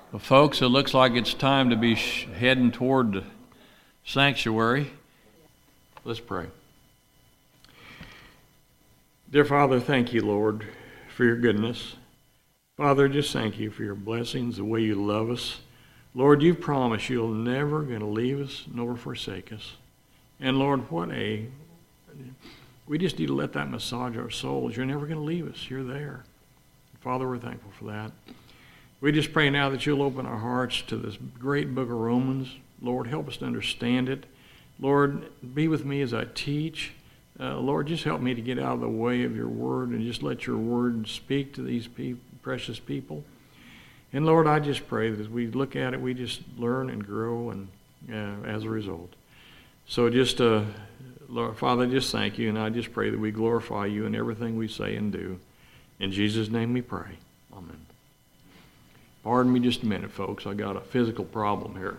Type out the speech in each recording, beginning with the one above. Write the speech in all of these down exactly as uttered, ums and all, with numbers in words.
Well, folks, it looks like it's time to be sh- heading toward the sanctuary. Let's pray. Dear Father, thank you, Lord, for your goodness. Father, just thank you for your blessings, the way you love us. Lord, you've promised you'll never going to leave us nor forsake us. And Lord, what a, we just need to let that massage our souls. You're never going to leave us. You're there. Father, we're thankful for that. We just pray now that you'll open our hearts to this great book of Romans. Lord, help us to understand it. Lord, be with me as I teach. Uh, Lord, just help me to get out of the way of your word and just let your word speak to these pe- precious people. And Lord, I just pray that as we look at it, we just learn and grow and uh, as a result. So just, uh, Lord, Father, just thank you, and I just pray that we glorify you in everything we say and do. In Jesus' name we pray. Amen. Pardon me just a minute, folks. I got a physical problem here.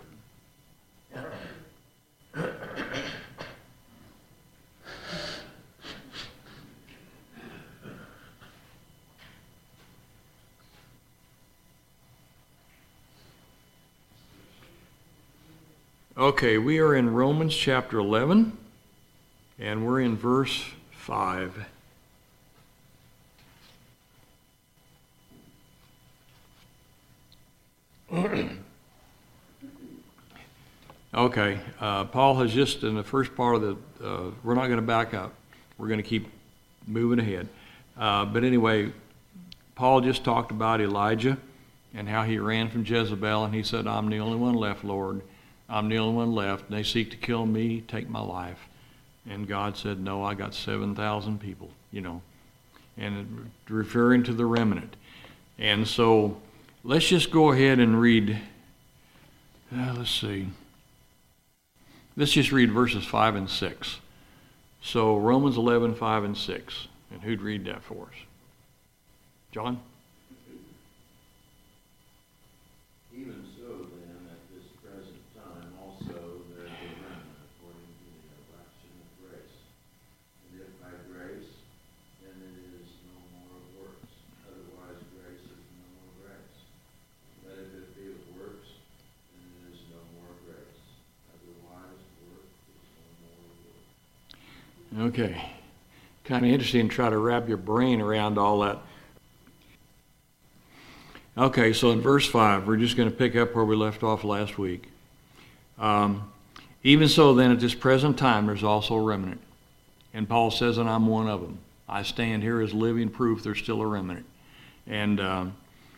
Okay, we are in Romans chapter eleven, and we're in verse five. Okay, uh, Paul has just, in the first part of the, uh, we're not going to back up. We're going to keep moving ahead. Uh, but anyway, Paul just talked about Elijah and how he ran from Jezebel, and he said, I'm the only one left, Lord. I'm the only one left. And they seek to kill me, take my life. And God said, no, I got seven thousand people, you know, and referring to the remnant. And so let's just go ahead and read, uh, let's see. Let's just read verses five and six. So Romans eleven, five and six. And who'd read that for us? John? Even so, then, at this present time also there is a remnant according to the election of grace. And if by grace, then it is no more of works. Otherwise grace is no more grace. But if it be of works, then it is no more grace. Otherwise work is no more work. Okay. Kind of interesting to try to wrap your brain around all that. Okay, so in verse five, we're just going to pick up where we left off last week. Um, Even so, then, at this present time, there's also a remnant. And Paul says, and I'm one of them. I stand here as living proof there's still a remnant. And um,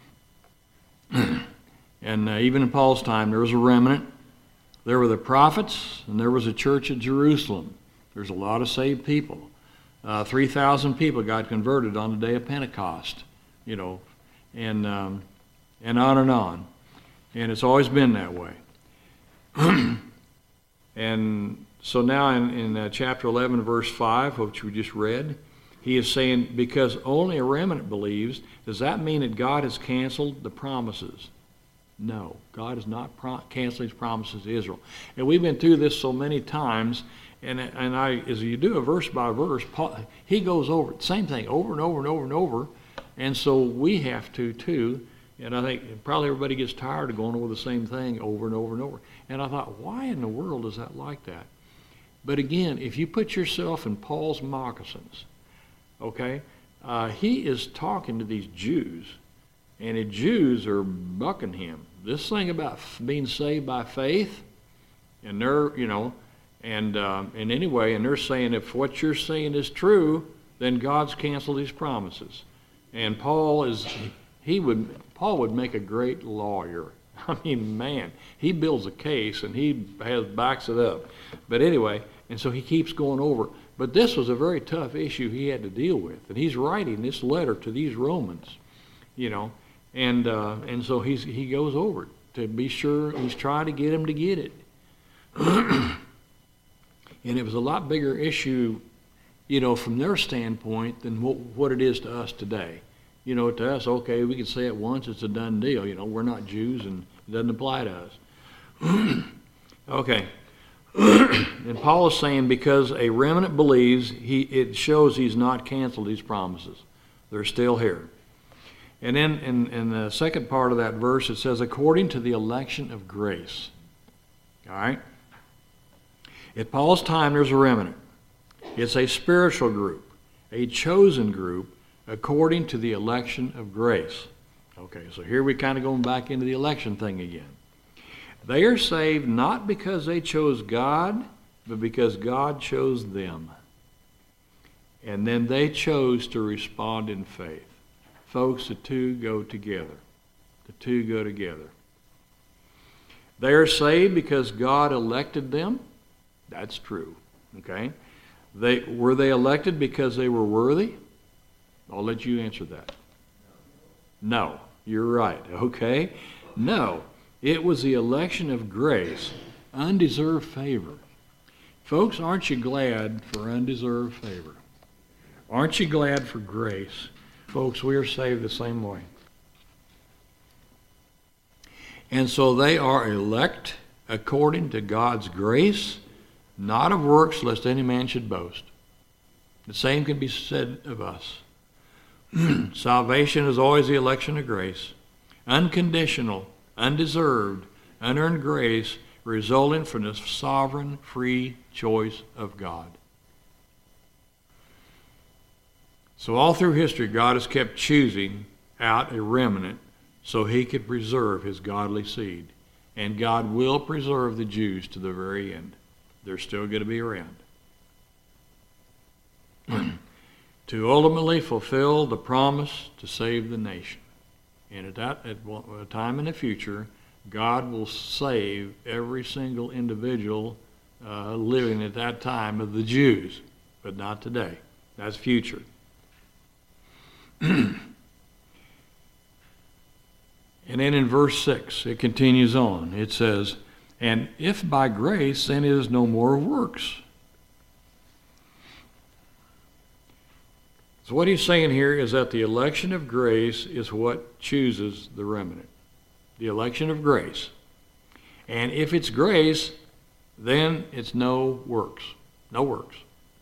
and uh, even in Paul's time, there was a remnant. There were the prophets, and there was a church at Jerusalem. There's a lot of saved people. Uh, three thousand people got converted on the day of Pentecost, you know, and um, and on and on. And it's always been that way. And so now in, in uh, chapter eleven, verse five, which we just read, he is saying, because only a remnant believes, does that mean that God has canceled the promises? No, God has not pro- canceled his promises to Israel. And we've been through this so many times, and and I, as you do a verse by verse, Paul, he goes over the same thing over and over and over and over, and so we have to too. And I think probably everybody gets tired of going over the same thing over and over and over. And I thought, why in the world is that like that? But again, if you put yourself in Paul's moccasins, okay, uh, he is talking to these Jews, and the Jews are bucking him. This thing about being saved by faith, and they're, you know, and um, and anyway, and they're saying if what you're saying is true, then God's canceled his promises. And Paul is, he would, Paul would make a great lawyer. I mean, man, he builds a case and he has backs it up. But anyway, and so he keeps going over. But this was a very tough issue he had to deal with, and he's writing this letter to these Romans, you know, and uh, and so he's he goes over it to be sure. He's trying to get them to get it. And it was a lot bigger issue, you know, from their standpoint than what, what it is to us today. You know, to us, okay, we can say it once, it's a done deal. You know, we're not Jews and it doesn't apply to us. Okay. And Paul is saying because a remnant believes, he it shows he's not canceled his promises. They're still here. And then in, in the second part of that verse, it says, according to the election of grace. All right? At Paul's time, there's a remnant. It's a spiritual group, a chosen group, according to the election of grace. Okay, so here we're kind of going back into the election thing again. They are saved not because they chose God, but because God chose them. And then they chose to respond in faith. Folks, the two go together. The two go together. They are saved because God elected them. That's true. Okay? They were they elected because they were worthy? I'll let you answer that. No, you're right. Okay? No. It was the election of grace, undeserved favor. Folks, aren't you glad for undeserved favor? Aren't you glad for grace? Folks, we are saved the same way. And so they are elect according to God's grace, not of works, lest any man should boast. The same can be said of us. Salvation is always the election of grace, unconditional, undeserved, unearned grace resulting from the sovereign, free choice of God. So all through history, God has kept choosing out a remnant so he could preserve his godly seed. And God will preserve the Jews to the very end. They're still going to be around. To ultimately fulfill the promise to save the nation. And at that at a time in the future, God will save every single individual uh, living at that time of the Jews, but not today. That's future. And then in verse six, it continues on. It says, and if by grace, then it is no more of works. So what he's saying here is that the election of grace is what chooses the remnant. The election of grace. And if it's grace, then it's no works. No works.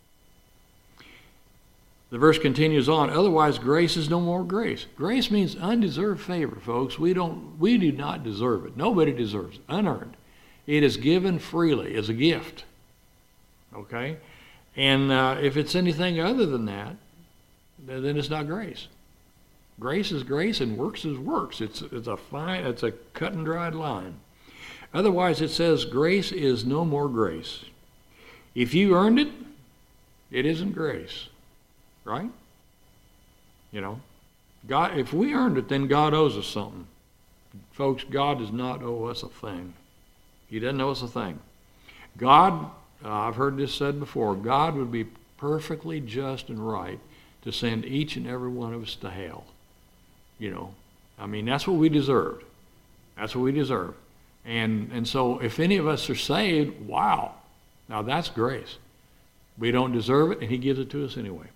The verse continues on, otherwise grace is no more grace. Grace means undeserved favor, folks. We don't we do not deserve it. Nobody deserves it. Unearned. It is given freely as a gift. Okay? And uh, if it's anything other than that, then it's not grace. Grace is grace and works is works. It's it's a fine, it's a cut and dried line. Otherwise it says grace is no more grace. If you earned it, it isn't grace. Right? You know, God, if we earned it, then God owes us something. Folks, God does not owe us a thing. He doesn't owe us a thing. God, uh, I've heard this said before, God would be perfectly just and right to send each and every one of us to hell. You know, I mean, that's what we deserved. That's what we deserve. And, and so if any of us are saved, wow, now that's grace. We don't deserve it, and he gives it to us anyway.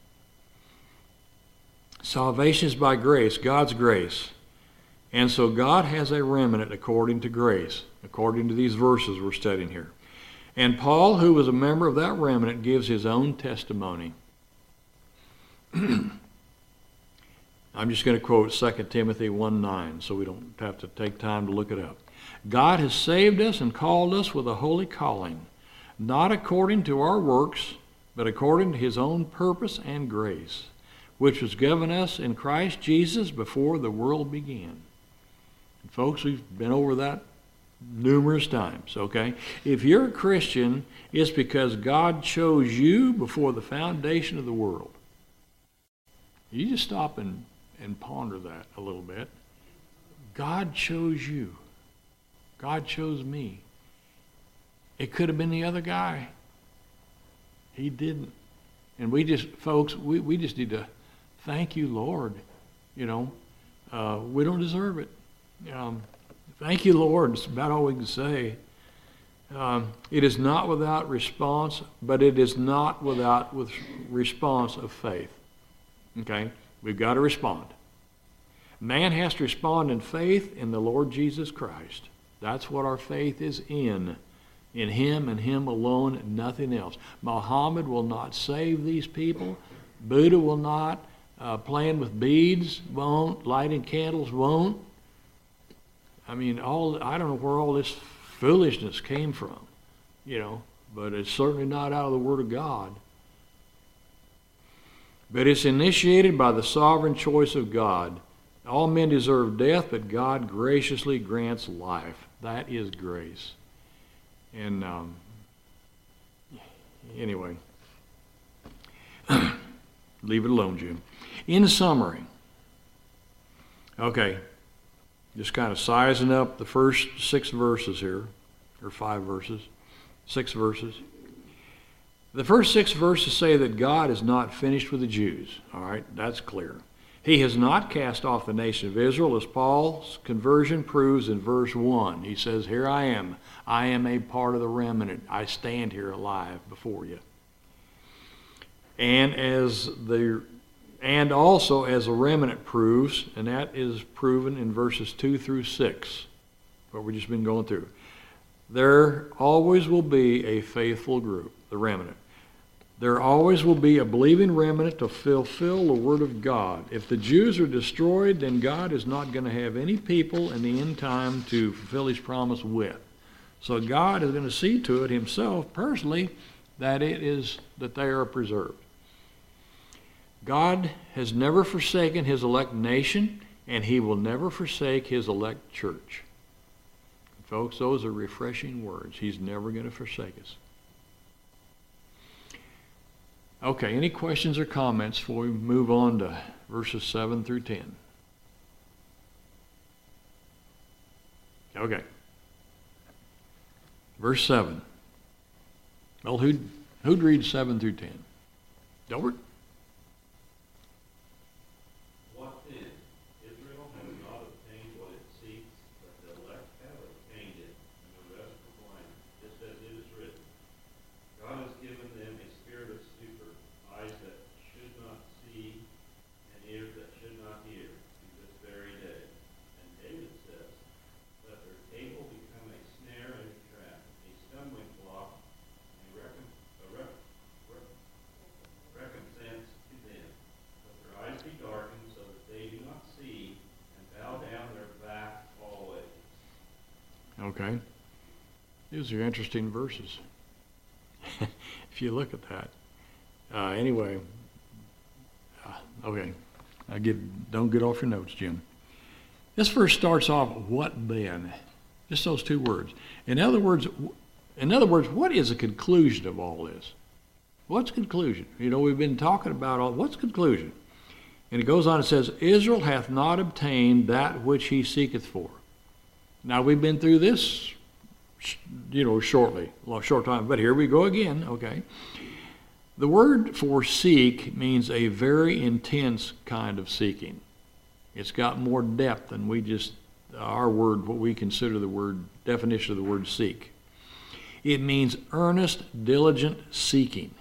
Salvation is by grace, God's grace. And so God has a remnant according to grace, according to these verses we're studying here. And Paul, who was a member of that remnant, gives his own testimony. I'm just going to quote Second Timothy one nine, so we don't have to take time to look it up. God has saved us and called us with a holy calling, not according to our works, but according to his own purpose and grace, which was given us in Christ Jesus before the world began. And folks, we've been over that numerous times, okay? If you're a Christian, it's because God chose you before the foundation of the world. You just stop and, and ponder that a little bit. God chose you. God chose me. It could have been the other guy. He didn't. And we just, folks, we, we just need to thank you, Lord. You know, uh, we don't deserve it. Um, thank you, Lord. It's about all we can say. Um, it is not without response, but it is not without with response of faith. Okay? We've got to respond. Man has to respond in faith in the Lord Jesus Christ. That's what our faith is in. In him and him alone, nothing else. Muhammad will not save these people. Buddha will not. Uh, playing with beads won't. Lighting candles won't. I mean, all I don't know where all this foolishness came from, you know, but it's certainly not out of the Word of God. But it's initiated by the sovereign choice of God. All men deserve death, but God graciously grants life. That is grace. And um, anyway, leave it alone, Jim. In summary, okay, just kind of sizing up the first six verses here, or five verses, six verses. The first six verses say that God is not finished with the Jews. All right, that's clear. He has not cast off the nation of Israel, as Paul's conversion proves in verse one. He says, here I am. I am a part of the remnant. I stand here alive before you. And as the and also as the remnant proves, and that is proven in verses two through six, what we've just been going through. There always will be a faithful group, the remnant. There always will be a believing remnant to fulfill the Word of God. If the Jews are destroyed, then God is not going to have any people in the end time to fulfill His promise with. So God is going to see to it Himself, personally, that it is that they are preserved. God has never forsaken His elect nation, and He will never forsake His elect church. Folks, those are refreshing words. He's never going to forsake us. Okay, any questions or comments before we move on to verses seven through ten? Okay. Verse seven. Well, who'd, who'd read seven through ten? Delbert? What then? Israel has not obtained what it seeks, but the elect have obtained it, and the rest were blind, just as it is written. God has given them a spirit of stupor, eyes that should not see, and ears that should not hear, to this very day. And David says, let their table become a snare and a trap, a stumbling block, and a, recom- a rec- rec- recompense to them. Let their eyes be darkened so that they do not see, and bow down their back always. Okay. These are interesting verses. If you look at that. Uh, anyway, uh, okay. I get, don't get off your notes, Jim. This verse starts off, what then? Just those two words. In other words, in other words, what is the conclusion of all this? What's conclusion? You know, we've been talking about all, what's conclusion? And it goes on and says, Israel hath not obtained that which he seeketh for. Now, we've been through this, you know, shortly, a short time, but here we go again, okay. The word for seek means a very intense kind of seeking. It's got more depth than we just, our word, what we consider the word, definition of the word seek. It means earnest, diligent seeking.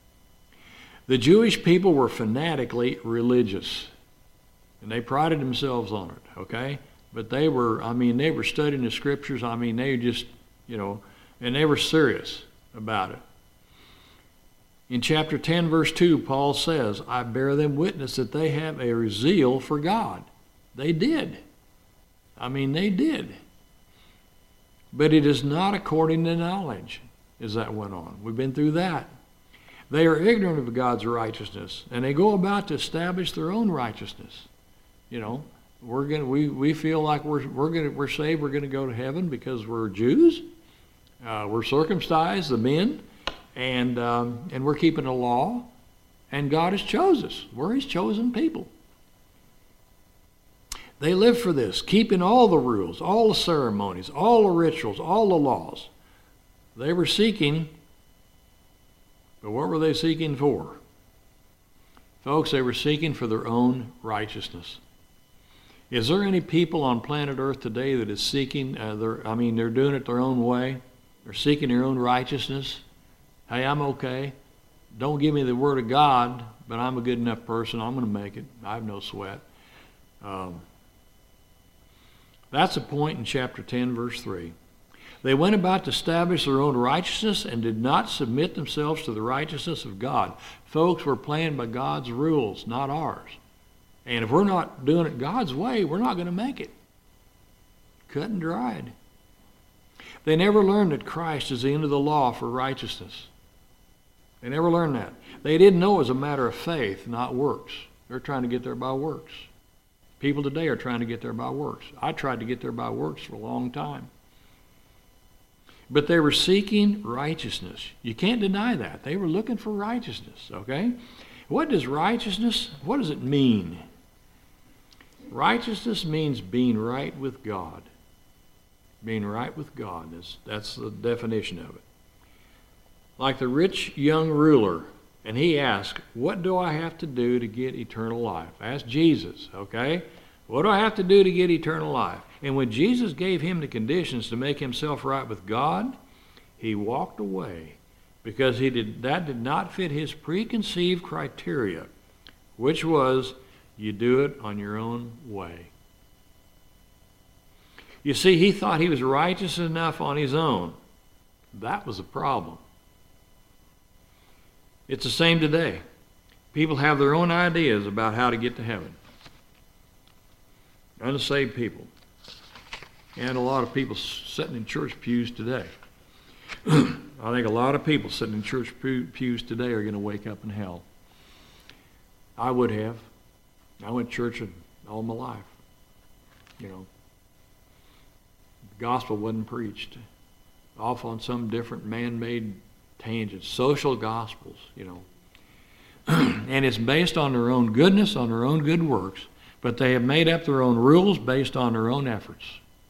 The Jewish people were fanatically religious, and they prided themselves on it, okay? But they were, I mean, they were studying the scriptures, I mean, they just, you know, and they were serious about it. In chapter ten, verse two, Paul says, I bear them witness that they have a zeal for God. They did. I mean, they did. But it is not according to knowledge, as that went on. We've been through that. They are ignorant of God's righteousness, and they go about to establish their own righteousness. You know, we're gonna, we, we feel like we're, we're, gonna, we're saved, we're going to go to heaven because we're Jews. Uh, we're circumcised, the men. And um, and we're keeping the law, and God has chosen us. We're His chosen people. They live for this, keeping all the rules, all the ceremonies, all the rituals, all the laws. They were seeking, but what were they seeking for? Folks, they were seeking for their own righteousness. Is there any people on planet Earth today that is seeking, uh, their, I mean, they're doing it their own way? They're seeking their own righteousness? Hey, I'm okay. Don't give me the Word of God, but I'm a good enough person. I'm going to make it. I have no sweat. Um, that's a point in chapter ten, verse three. They went about to establish their own righteousness and did not submit themselves to the righteousness of God. Folks, we're playing by God's rules, not ours. And if we're not doing it God's way, we're not going to make it. Cut and dried. They never learned that Christ is the end of the law for righteousness. They never learned that. They didn't know it was a matter of faith, not works. They're trying to get there by works. People today are trying to get there by works. I tried to get there by works for a long time. But they were seeking righteousness. You can't deny that. They were looking for righteousness, okay? What does righteousness, what does it mean? Righteousness means being right with God. Being right with God. That's, that's the definition of it. Like the rich young ruler, and he asked, what do I have to do to get eternal life? Ask Jesus, okay? What do I have to do to get eternal life? And when Jesus gave him the conditions to make himself right with God, he walked away because he did, that did not fit his preconceived criteria, which was you do it on your own way. You see, he thought he was righteous enough on his own. That was a problem. It's the same today. People have their own ideas about how to get to heaven. Unsaved people. And a lot of people sitting in church pews today. I think a lot of people sitting in church pews today are going to wake up in hell. I would have. I went to church all my life. You know, the gospel wasn't preached. Off on some different man-made tangents. Social gospels, you know. And it's based on their own goodness, on their own good works, but they have made up their own rules based on their own efforts.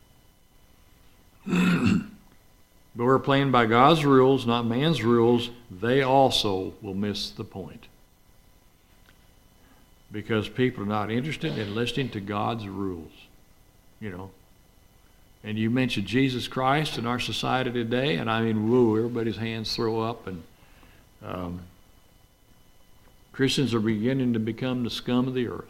But we're playing by God's rules, not man's rules. They also will miss the point. Because people are not interested in listening to God's rules. You know. And you mentioned Jesus Christ in our society today, and I mean, woo, everybody's hands throw up, and um, Christians are beginning to become the scum of the earth.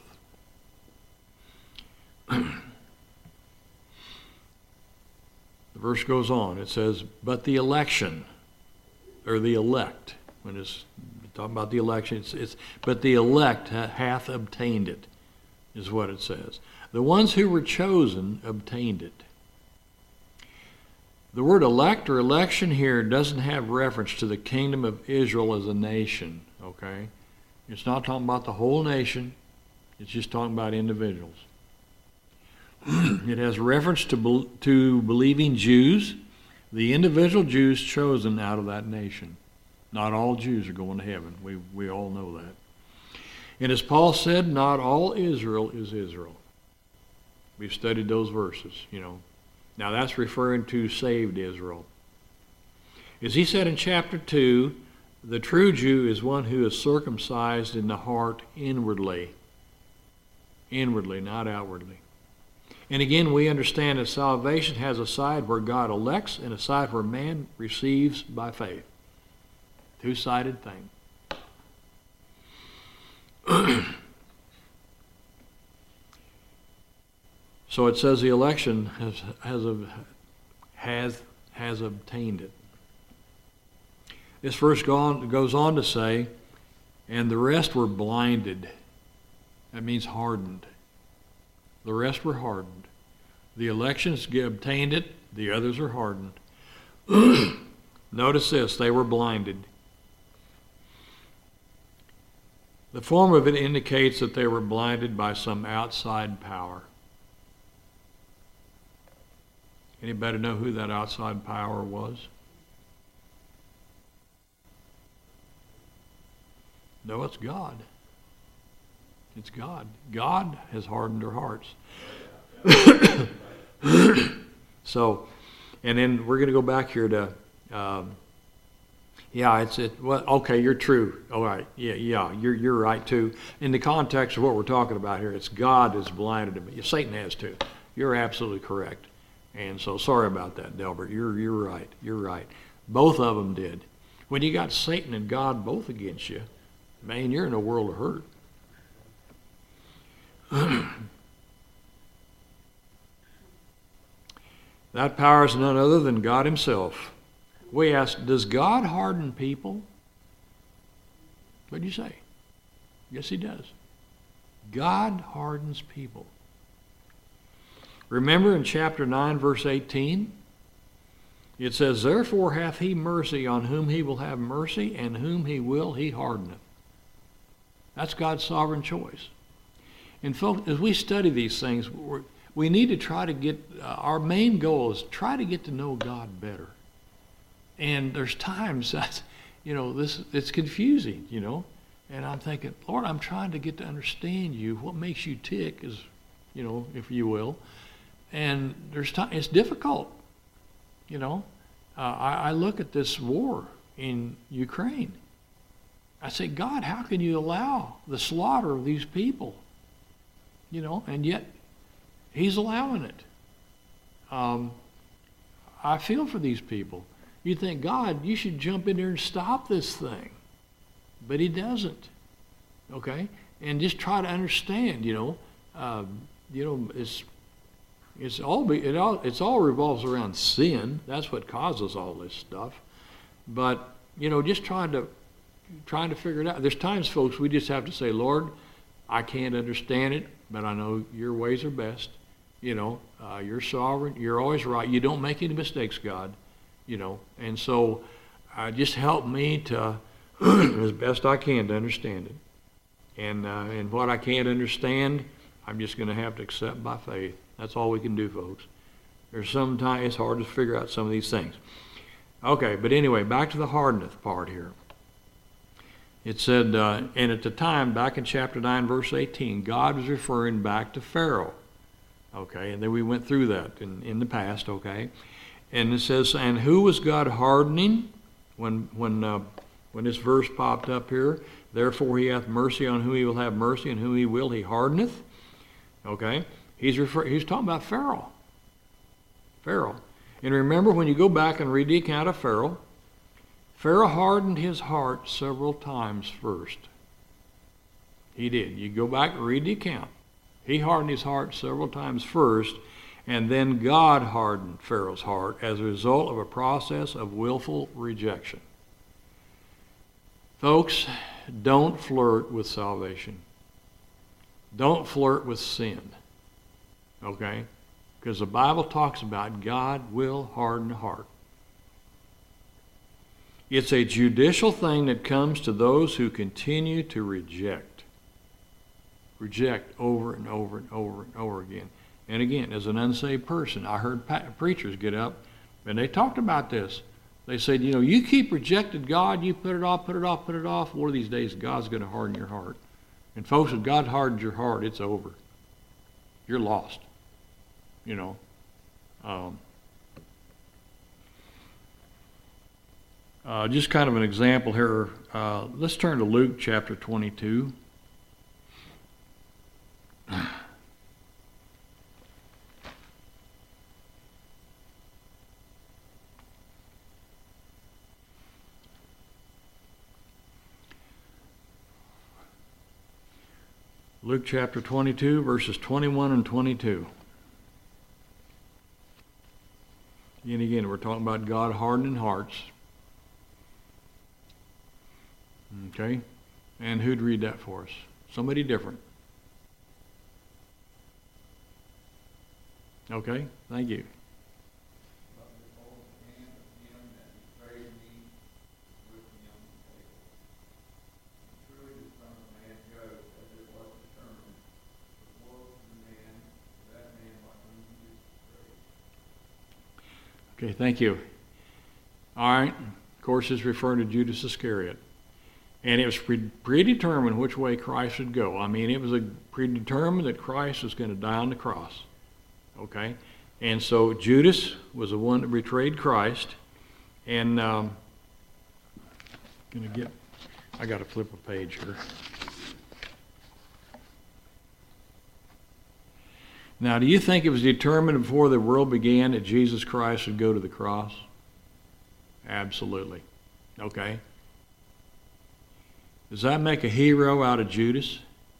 The verse goes on. It says, but the election, or the elect, when it's talking about the election, it's, it's but the elect hath obtained it, is what it says. The ones who were chosen obtained it. The word elect or election here doesn't have reference to the kingdom of Israel as a nation, okay? It's not talking about the whole nation. It's just talking about individuals. It has reference to, be, to believing Jews, the individual Jews chosen out of that nation. Not all Jews are going to heaven. We, we all know that. And as Paul said, not all Israel is Israel. We've studied those verses, you know. Now that's referring to saved Israel. As he said in chapter two, the true Jew is one who is circumcised in the heart inwardly. Inwardly, not outwardly. And again, we understand that salvation has a side where God elects and a side where man receives by faith. Two-sided thing. So it says the election has has has has obtained it. This verse goes on to say, and the rest were blinded. That means hardened. The rest were hardened. The elections obtained it. The others are hardened. Notice this, they were blinded. The form of it indicates that they were blinded by some outside power. Anybody know who that outside power was? No, it's God. It's God. God has hardened their hearts. So, and then we're going to go back here to, um, yeah, it's it. Well, okay, you're true. All right, yeah, yeah, you're you're right too. In the context of what we're talking about here, it's God has blinded them. Satan has too. You're absolutely correct. And so, sorry about that, Delbert. You're you're right. You're right. Both of them did. When you got Satan and God both against you, man, you're in a world of hurt. That power is none other than God himself. We ask, does God harden people? What do you say? Yes, he does. God hardens people. Remember in chapter nine, verse eighteen? It says, therefore hath he mercy on whom he will have mercy, and whom he will he hardeneth. That's God's sovereign choice. And folks, as we study these things, we're, we need to try to get, uh, our main goal is try to get to know God better. And there's times that, you know, this it's confusing, you know. And I'm thinking, Lord, I'm trying to get to understand you. What makes you tick is, you know, if you will. And there's time, it's difficult, you know. Uh, I, I look at this war in Ukraine. I say, God, how can you allow the slaughter of these people? You know, and yet he's allowing it. Um, I feel for these people. You think, God, you should jump in there and stop this thing. But he doesn't. Okay? And just try to understand, you know. Uh, you know, it's it's all be it all it's all revolves around sin. That's what causes all this stuff. But, you know, just trying to trying to figure it out. There's times, folks, we just have to say, Lord, I can't understand it, but I know your ways are best. You know, uh, you're sovereign. You're always right. You don't make any mistakes, God. You know, and so uh, just help me to, as best I can, to understand it. And, uh, and what I can't understand, I'm just going to have to accept by faith. That's all we can do, folks. There's sometimes it's hard to figure out some of these things. Okay, but anyway, back to the hardeneth part here. It said, uh, and at the time, back in chapter nine, verse eighteen, God was referring back to Pharaoh. Okay, and then we went through that in, in the past, okay? And it says, and who was God hardening when when uh, when this verse popped up here? Therefore he hath mercy on whom he will have mercy, and whom he will he hardeneth. Okay, he's refer- he's talking about Pharaoh. Pharaoh. And remember, when you go back and read the account of Pharaoh, Pharaoh hardened his heart several times first. He did. You go back and read the account. He hardened his heart several times first, and then God hardened Pharaoh's heart as a result of a process of willful rejection. Folks, don't flirt with salvation. Don't flirt with sin. Okay? Because the Bible talks about God will harden the heart. It's a judicial thing that comes to those who continue to reject. Reject over and over and over and over again. And again, as an unsaved person, I heard pa- preachers get up, and they talked about this. They said, you know, you keep rejecting God, you put it off, put it off, put it off. One of these days, God's going to harden your heart. And folks, if God hardens your heart, it's over. You're lost. You know. Um, uh, just kind of an example here. Uh, let's turn to Luke chapter twenty-two. Luke chapter twenty-two, verses twenty-one and twenty-two. And again, we're talking about God hardening hearts. Okay? And who'd read that for us? Somebody different. Okay, thank you. Okay, thank you. All right. Of course, it's referring to Judas Iscariot. And it was pre- predetermined which way Christ would go. I mean, it was a predetermined that Christ was going to die on the cross. Okay? And so Judas was the one that betrayed Christ. And um, going to get, I got to flip a page here. Now, do you think it was determined before the world began that Jesus Christ would go to the cross? Absolutely. Okay. Does that make a hero out of Judas?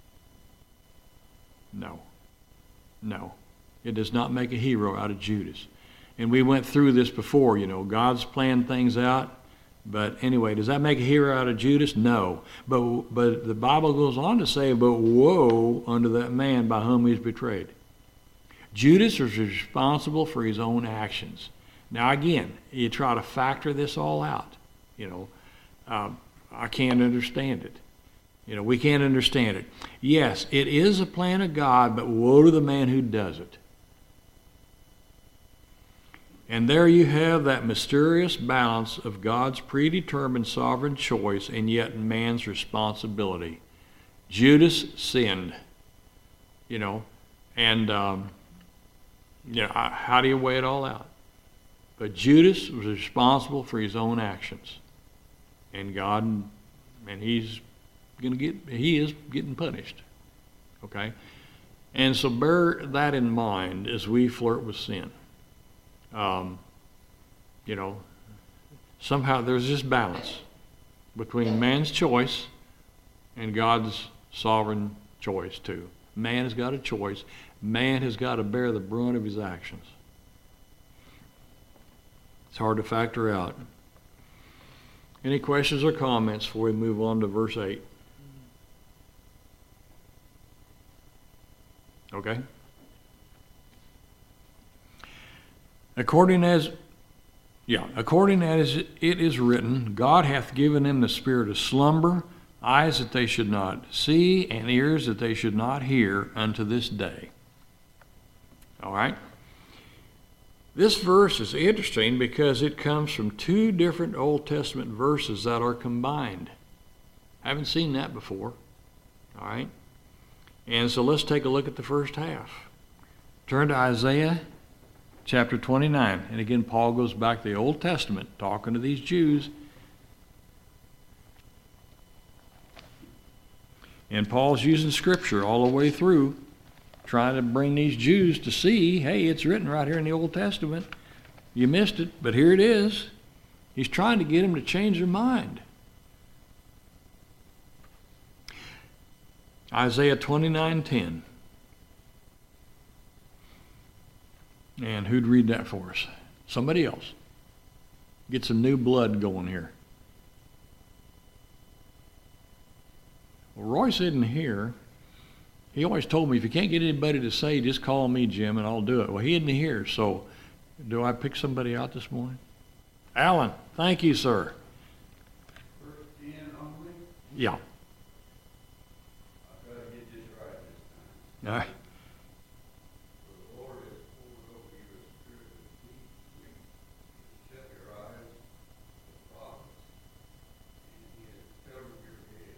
No. No. It does not make a hero out of Judas. And we went through this before, you know. God's planned things out. But anyway, does that make a hero out of Judas? No. But, but the Bible goes on to say, but woe unto that man by whom he is betrayed. Judas is responsible for his own actions. Now again, you try to factor this all out. You know, um, I can't understand it. You know, we can't understand it. Yes, it is a plan of God, but woe to the man who does it. And there you have that mysterious balance of God's predetermined sovereign choice and yet man's responsibility. Judas sinned, you know, and um, you know, how do you weigh it all out? But Judas was responsible for his own actions, and God, and he's going to get, he is getting punished. Okay, and so bear that in mind as we flirt with sin. Um, you know, somehow there's this balance between man's choice and God's sovereign choice too. Man has got a choice. Man has got to bear the brunt of his actions. It's hard to factor out. Any questions or comments before we move on to verse eight? Okay. According as, yeah, according as it is written, God hath given them the spirit of slumber, eyes that they should not see, and ears that they should not hear unto this day. All right? This verse is interesting because it comes from two different Old Testament verses that are combined. I haven't seen that before. All right? And so let's take a look at the first half. Turn to Isaiah chapter twenty-nine. And again, Paul goes back to the Old Testament, talking to these Jews. And Paul's using Scripture all the way through, trying to bring these Jews to see, hey, it's written right here in the Old Testament. You missed it, but here it is. He's trying to get them to change their mind. Isaiah twenty-nine ten. And who'd read that for us? Somebody else. Get some new blood going here. Well, Royce isn't here. He always told me, if you can't get anybody to say, just call me, Jim, and I'll do it. Well, he isn't here, so do I pick somebody out this morning? Alan, thank you, sir. Verse ten only? Yeah. I've got to get this right this time. All right. For the Lord has poured over you a spirit of deep sleep, to shut your eyes to the prophets, and he has covered your head.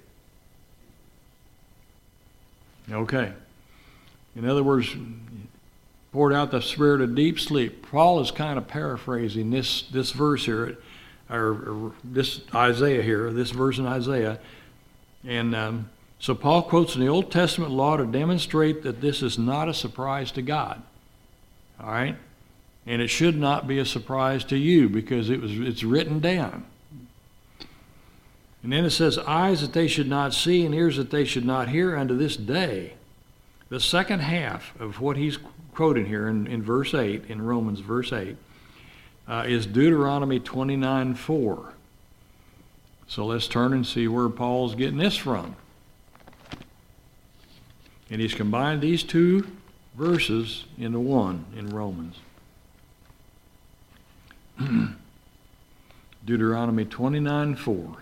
Okay. In other words, poured out the spirit of deep sleep. Paul is kind of paraphrasing this, this verse here, or, or this Isaiah here, this verse in Isaiah. And um, so Paul quotes in the Old Testament law to demonstrate that this is not a surprise to God. All right? And it should not be a surprise to you because it was it's written down. And then it says, eyes that they should not see and ears that they should not hear unto this day. The second half of what he's quoting here in, in verse eight, in Romans verse eight, uh, is Deuteronomy twenty-nine four. So let's turn and see where Paul's getting this from. And he's combined these two verses into one in Romans. Deuteronomy twenty-nine four.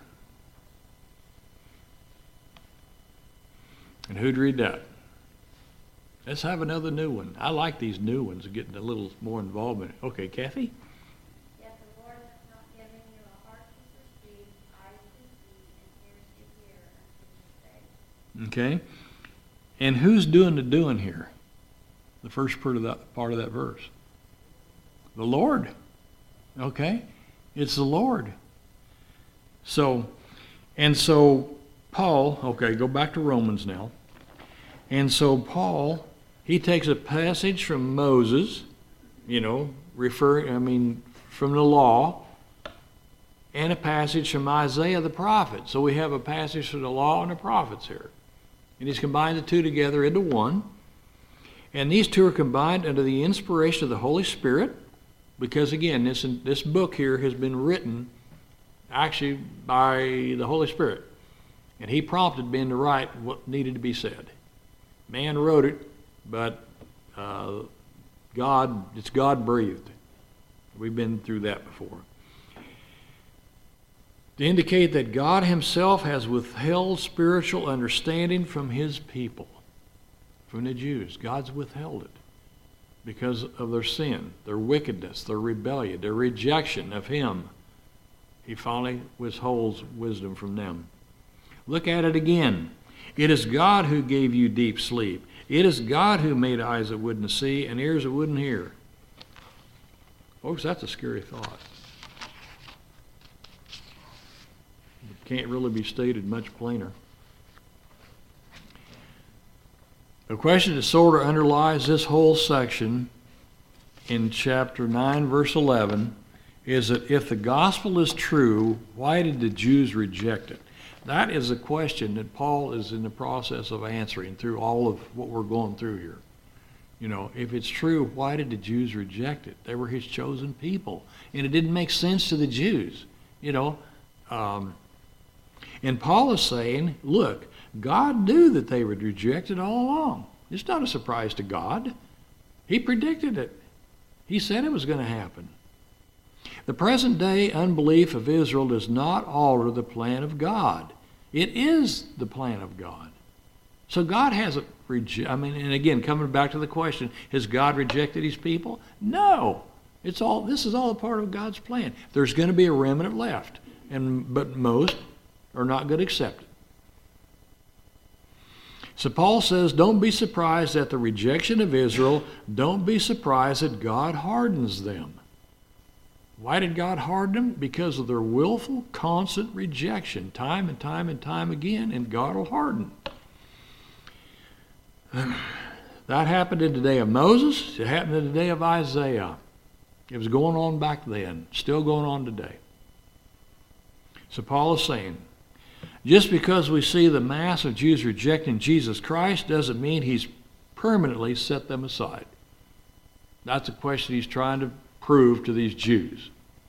And who'd read that? Let's have another new one. I like these new ones, getting a little more involvement. Okay, Kathy? Yet the Lord hath not given you a heart to perceive, eyes to see, and ears to hear unto this day. Okay. And who's doing the doing here? The first part of that part of that verse. The Lord. Okay? It's the Lord. So, and so Paul, okay, go back to Romans now. And so Paul, he takes a passage from Moses, you know, referring, I mean, from the law, and a passage from Isaiah the prophet. So we have a passage from the law and the prophets here. And he's combined the two together into one. And these two are combined under the inspiration of the Holy Spirit, because again, this, this book here has been written actually by the Holy Spirit. And he prompted Ben to write what needed to be said. Man wrote it, but uh, God, it's God-breathed. We've been through that before. To indicate that God himself has withheld spiritual understanding from his people, from the Jews. God's withheld it because of their sin, their wickedness, their rebellion, their rejection of him. He finally withholds wisdom from them. Look at it again. It is God who gave you deep sleep. It is God who made eyes that wouldn't see and ears that wouldn't hear. Folks, that's a scary thought. It can't really be stated much plainer. The question that sort of underlies this whole section in chapter nine, verse eleven, is that if the gospel is true, why did the Jews reject it? That is a question that Paul is in the process of answering through all of what we're going through here. You know, if it's true, why did the Jews reject it? They were his chosen people. And it didn't make sense to the Jews. You know, um, and Paul is saying, look, God knew that they would reject it all along. It's not a surprise to God. He predicted it. He said it was going to happen. The present day unbelief of Israel does not alter the plan of God. It is the plan of God. So God hasn't rejected, I mean, and again, coming back to the question, has God rejected his people? No. It's all, this is all a part of God's plan. There's going to be a remnant left, and but most are not going to accept it. So Paul says, don't be surprised at the rejection of Israel. Don't be surprised that God hardens them. Why did God harden them? Because of their willful, constant rejection, time and time and time again, and God will harden. That happened in the day of Moses. It happened in the day of Isaiah. It was going on back then, still going on today. So Paul is saying, just because we see the mass of Jews rejecting Jesus Christ doesn't mean he's permanently set them aside. That's a question he's trying to prove to these Jews.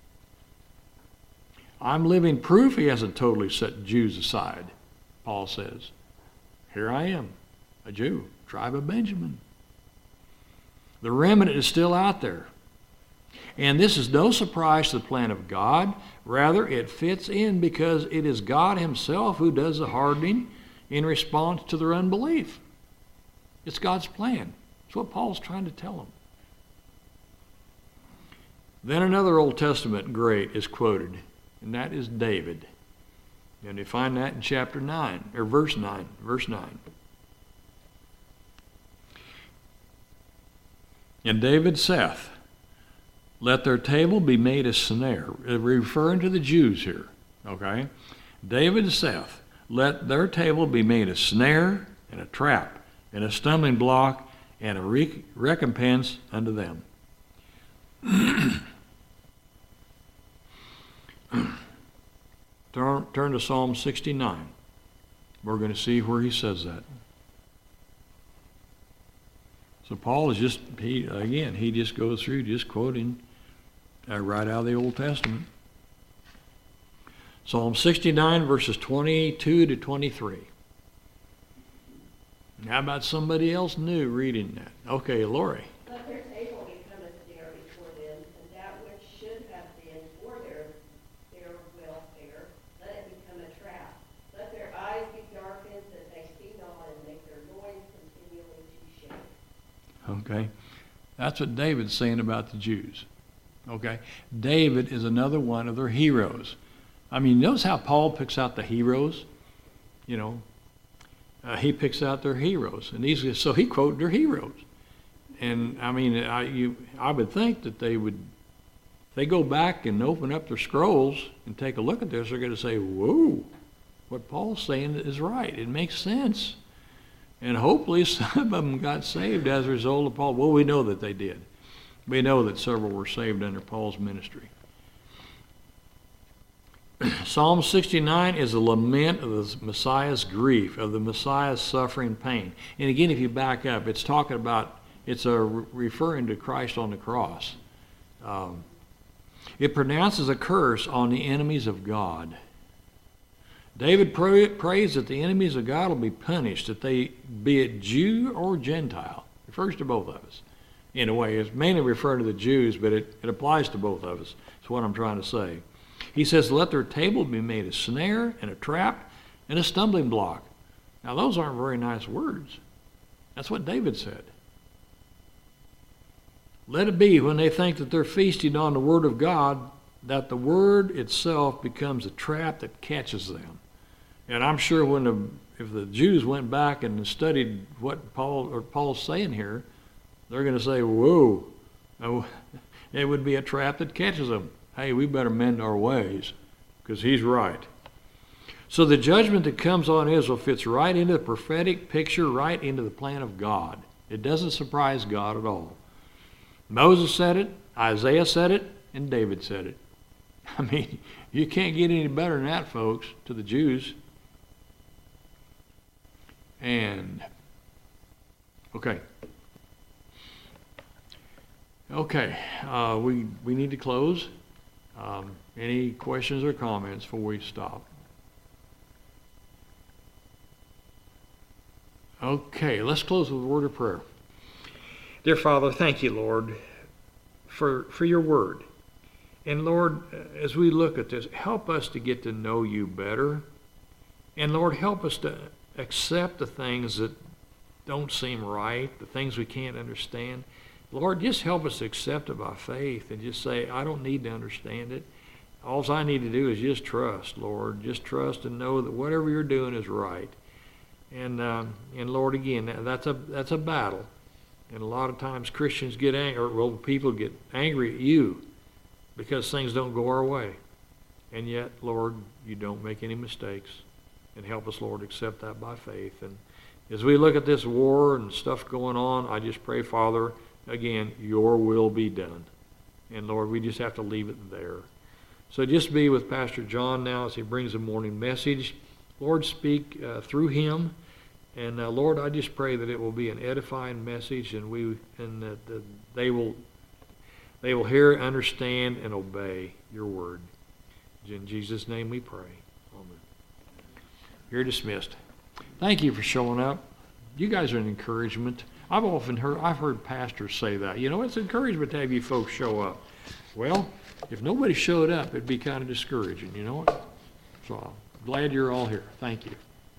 I'm living proof he hasn't totally set Jews aside, Paul says. Here I am, a Jew, tribe of Benjamin. The remnant is still out there. And this is no surprise to the plan of God. Rather, it fits in because it is God himself who does the hardening in response to their unbelief. It's God's plan. That's what Paul's trying to tell them. Then another Old Testament great is quoted, and that is David. And you find that in chapter nine, or verse nine, verse nine. And David saith, let their table be made a snare. Referring to the Jews here, okay? David saith, let their table be made a snare and a trap and a stumbling block and a re- recompense unto them. turn, turn to Psalm sixty-nine. We're going to see where he says that. So Paul is just, he again, he just goes through just quoting uh, right out of the Old Testament. Psalm sixty-nine, verses twenty-two to twenty-three. How about somebody else new reading that? Okay, Lori. Let their table become a snare before them, and that which should have been for their, their welfare, let it become a trap. Let their eyes be darkened, that they see not, and make their loins continually to shake. Okay, that's what David's saying about the Jews. Okay, David is another one of their heroes. I mean, notice how Paul picks out the heroes. You know, uh, he picks out their heroes, and these so he quoted their heroes. And I mean, I you I would think that they would, if they go back and open up their scrolls and take a look at this, they're going to say, "Whoa, what Paul's saying is right. It makes sense." And hopefully, some of them got saved as a result of Paul. Well, we know that they did. We know that several were saved under Paul's ministry. Psalm sixty-nine is a lament of the Messiah's grief, of the Messiah's suffering pain. And again, if you back up, it's talking about, it's a re- referring to Christ on the cross. Um, It pronounces a curse on the enemies of God. David pray, prays that the enemies of God will be punished, that they, be it Jew or Gentile, refers to both of us. In a way, it's mainly referring to the Jews, but it, it applies to both of us. That's what I'm trying to say. He says, let their table be made a snare and a trap and a stumbling block. Now, those aren't very nice words. That's what David said. Let it be when they think that they're feasting on the Word of God, that the Word itself becomes a trap that catches them. And I'm sure when the, if the Jews went back and studied what Paul or Paul's saying here, they're going to say, whoa, oh, it would be a trap that catches them. Hey, we better mend our ways, because he's right. So the judgment that comes on Israel fits right into the prophetic picture, right into the plan of God. It doesn't surprise God at all. Moses said it, Isaiah said it, and David said it. I mean, you can't get any better than that, folks, to the Jews. And, okay. Okay, uh, we, we need to close. Um, any questions or comments before we stop? Okay, let's close with a word of prayer. Dear Father, thank you, Lord, for, for your word. And Lord, as we look at this, help us to get to know you better. And Lord, help us to accept the things that don't seem right, the things we can't understand. Lord, just help us accept it by faith and just say, I don't need to understand it. All I need to do is just trust, Lord. Just trust and know that whatever you're doing is right. And um, and Lord, again, that's a that's a battle. And a lot of times Christians get angry, or well, people get angry at you because things don't go our way. And yet, Lord, you don't make any mistakes. And help us, Lord, accept that by faith. And as we look at this war and stuff going on, I just pray, Father, again, your will be done. And Lord, we just have to leave it there. So just be with Pastor John now as he brings the morning message. Lord, speak uh, through him. And uh, Lord, I just pray that it will be an edifying message, and we and that the, they will they will hear, understand, and obey your word. In Jesus' name we pray. Amen. You're dismissed. Thank you for showing up. You guys are an encouragement. I've often heard I've heard pastors say that. You know, it's encouragement to have you folks show up. Well, if nobody showed up, it'd be kind of discouraging. You know what? So I'm glad you're all here. Thank you.